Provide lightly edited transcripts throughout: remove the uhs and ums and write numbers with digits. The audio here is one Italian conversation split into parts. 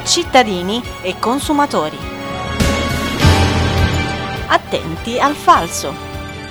Cittadini e consumatori. Attenti al falso.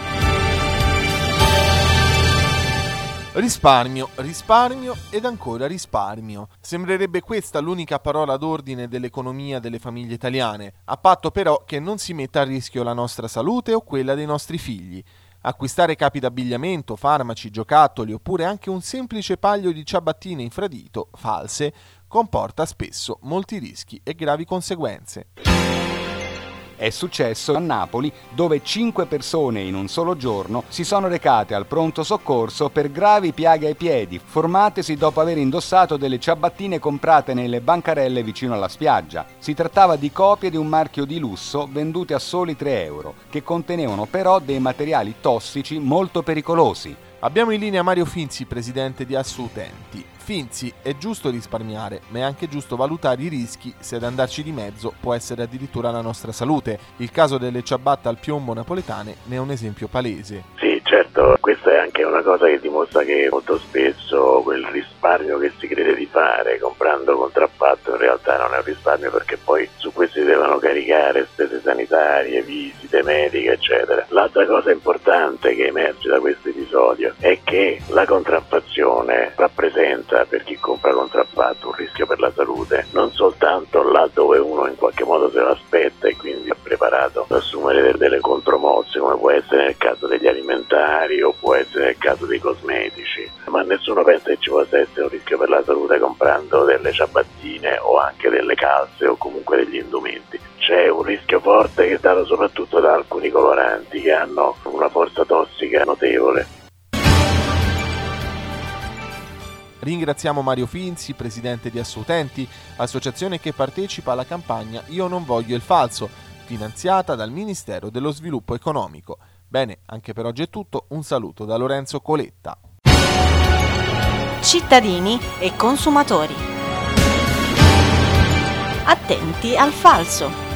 Risparmio, risparmio ed ancora risparmio. Sembrerebbe questa l'unica parola d'ordine dell'economia delle famiglie italiane, a patto però che non si metta a rischio la nostra salute o quella dei nostri figli. Acquistare capi d'abbigliamento, farmaci, giocattoli oppure anche un semplice paio di ciabattine infradito, false, comporta spesso molti rischi e gravi conseguenze. È successo a Napoli, dove 5 persone in un solo giorno si sono recate al pronto soccorso per gravi piaghe ai piedi, formatesi dopo aver indossato delle ciabattine comprate nelle bancarelle vicino alla spiaggia. Si trattava di copie di un marchio di lusso vendute a soli 3 euro, che contenevano però dei materiali tossici molto pericolosi. Abbiamo in linea Mario Finzi, presidente di Assoutenti. Finzi, è giusto risparmiare, ma è anche giusto valutare i rischi se ad andarci di mezzo può essere addirittura la nostra salute. Il caso delle ciabatte al piombo napoletane ne è un esempio palese. Sì, certo, questa è anche una cosa che dimostra che molto spesso quel risparmio che si crede di fare comprando contraffatto in realtà non è un risparmio, perché poi su questi devono caricare spese sanitarie, visite mediche, eccetera. L'altra cosa importante che emerge da questo episodio è che la contraffazione rappresenta, per chi compra contraffatto, un rischio per la salute, non soltanto là dove uno in qualche modo se lo aspetta e quindi è preparato ad assumere delle contromosse, come può essere nel caso degli alimentari o può essere nel caso dei cosmetici, ma nessuno pensa che ci possa essere un rischio per la salute comprando delle ciabattine o anche delle calze o comunque degli indumenti. C'è un rischio forte che è dato soprattutto da alcuni coloranti che hanno una forza tossica notevole. Ringraziamo Mario Finzi, presidente di Assoutenti, associazione che partecipa alla campagna Io non voglio il falso, finanziata dal Ministero dello Sviluppo Economico. Bene, anche per oggi è tutto, un saluto da Lorenzo Coletta. Cittadini e consumatori. Attenti al falso.